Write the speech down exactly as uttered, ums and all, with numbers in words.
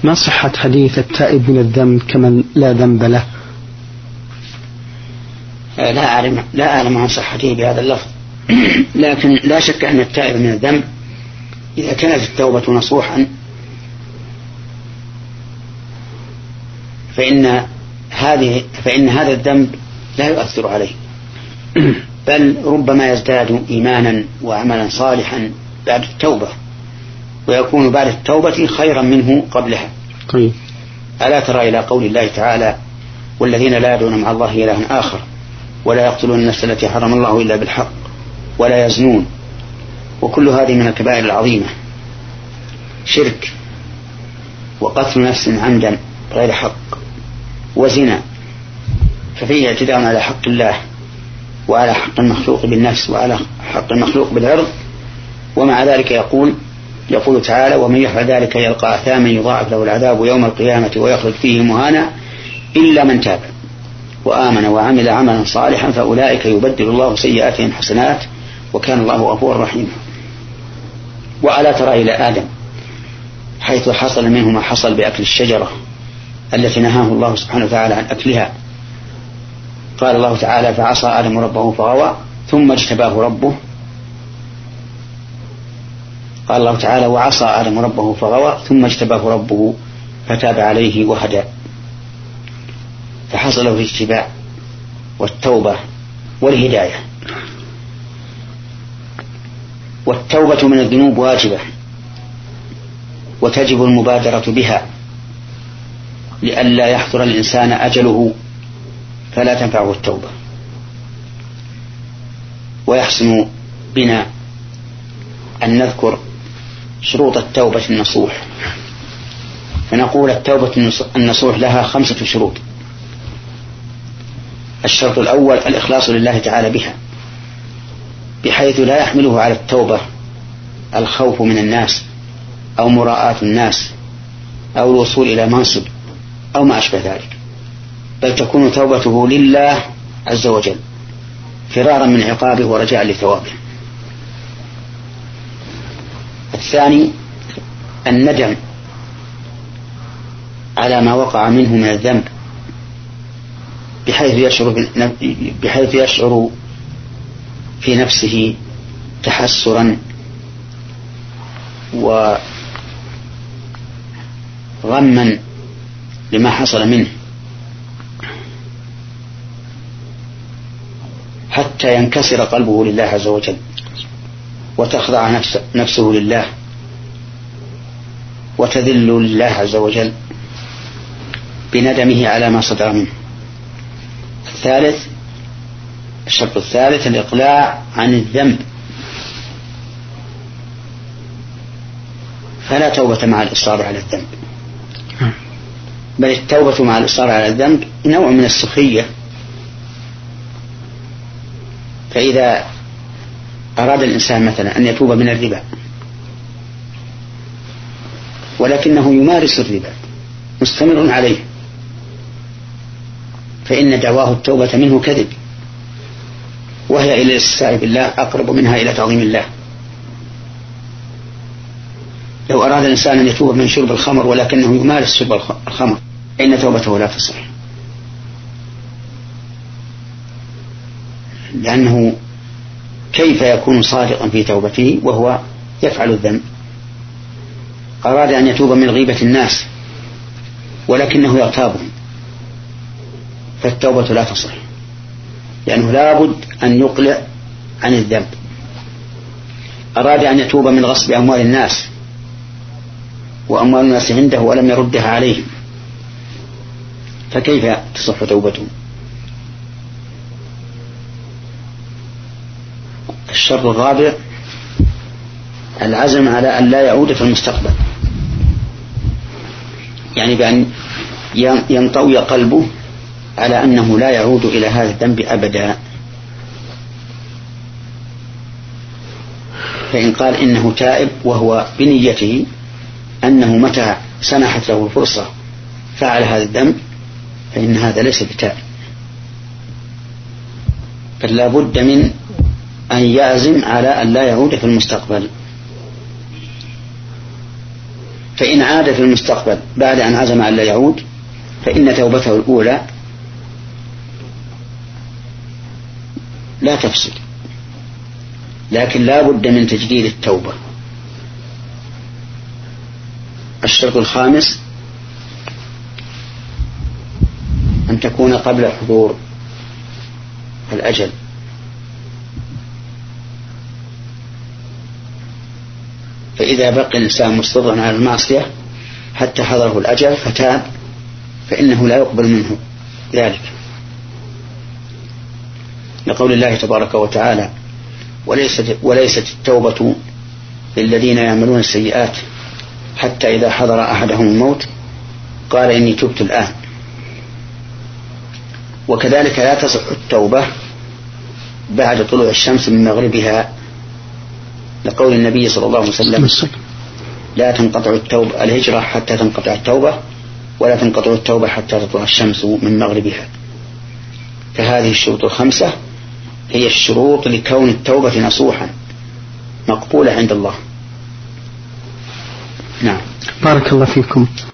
ما صحة حديث التائب من الذنب كمن لا ذنب له؟ لا أعلم لا أعلم عن صحته بهذا اللفظ، لكن لا شك أن التائب من الذنب إذا كانت التوبة نصوحا فإن هذه فإن هذا الذنب لا يؤثر عليه، بل ربما يزداد إيمانا وعملا صالحا بعد التوبة، ويكون بعد التوبة خيرا منه قبلها. طيب. ألا ترى إلى قول الله تعالى: والذين لا يدعون مع الله إلها آخر ولا يقتلون النفس التي حرم الله إلا بالحق ولا يزنون، وكل هذه من الكبائر العظيمة، شرك وقتل نفس عمدا غير حق وزنا، ففيه اعتداء على حق الله وعلى حق المخلوق بالنفس وعلى حق المخلوق بالعرض. ومع ذلك يقول يقول تعالى: ومن يفعل ذلك يلقى أثاما يضاعف له العذاب يوم القيامة ويخلد فيه مهانا إلا من تاب وآمن وعمل عملا صالحا فأولئك يبدل الله سيئاتهم حسنات وكان الله غفورا رحيما. وألا ترى إلى آدم حيث حصل منه ما حصل بأكل الشجرة التي نهاه الله سبحانه وتعالى عن أكلها. قال الله تعالى: فعصى آدم ربه فغوى ثم اجتباه ربه. قال الله تعالى: وعصى آدم ربه فغوى ثم اجتباه ربه فتاب عليه وهدى. فحصل له الاجتباء والتوبة والهداية. والتوبة من الذنوب واجبة وتجب المبادرة بها لئلا يحضر الإنسان أجله فلا تنفعه التوبة. ويحسن بنا أن نذكر شروط التوبة النصوح، فنقول: التوبة النصوح لها خمسة شروط. الشرط الأول الإخلاص لله تعالى بها، بحيث لا يحمله على التوبة الخوف من الناس أو مراءة الناس أو الوصول إلى منصب أو ما أشبه ذلك، بل تكون توبته لله عز وجل فرارا من عقابه ورجاء لثوابه. الثاني الندم على ما وقع منه من الذنب، بحيث يشعر, بحيث يشعر في نفسه تحسرا وغما لما حصل منه حتى ينكسر قلبه لله عز وجل وتخضع نفسه, نفسه لله وتذل لله عز وجل بندمه على ما صدر منه. الثالث الشرط الثالث الإقلاع عن الذنب، فلا توبة مع الإصرار على الذنب، بل التوبة مع الإصرار على الذنب نوع من السخرية. فإذا أراد الإنسان مثلا أن يتوب من الربا ولكنه يمارس الربا مستمر عليه، فإن دعواه التوبة منه كذب، وهي إلى الاستعاذة بالله أقرب منها إلى تعظيم الله. لو أراد الإنسان أن يتوب من شرب الخمر ولكنه يمارس شرب الخمر فإن توبته لا تصح، لأنه كيف يكون صادقا في توبته وهو يفعل الذنب؟ أراد أن يتوب من غيبة الناس ولكنه يغتابهم فالتوبة لا تصح، لأنه لابد أن يقلع عن الذنب. أراد أن يتوب من غصب أموال الناس وأموال الناس عنده ولم يردها عليهم فكيف تصح توبته؟ الشرط الرابع العزم على أن لا يعود في المستقبل، يعني بأن ينطوي قلبه على أنه لا يعود إلى هذا الذنب أبدا. فإن قال إنه تائب وهو بنيته أنه متى سنحت له الفرصة فعل هذا الذنب فإن هذا ليس بتائب، بل لا بد من أن يعزم على أن لا يعود في المستقبل. فإن عاد في المستقبل بعد أن عزم أن لا يعود فإن توبته الأولى لا تفسد، لكن لا بد من تجديد التوبة. الشرط الخامس أن تكون قبل حضور الأجل، فإذا بقي الإنسان مصرا على المعصية حتى حضره الأجل فتاب فإنه لا يقبل منه ذلك، لقول الله تبارك وتعالى: وليست, وليست التوبة للذين يعملون السيئات حتى إذا حضر أحدهم الموت قال إني تبت الآن. وكذلك لا تصح التوبة بعد طلوع الشمس من مغربها، لقول النبي صلى الله عليه وسلم: لا تنقطع التوبة الهجرة حتى تنقطع التوبة، ولا تنقطع التوبة حتى تطلع الشمس من مغربها. فهذه الشروط الخمسة هي الشروط لكون التوبة نصوحا مقبولة عند الله. نعم. بارك الله فيكم.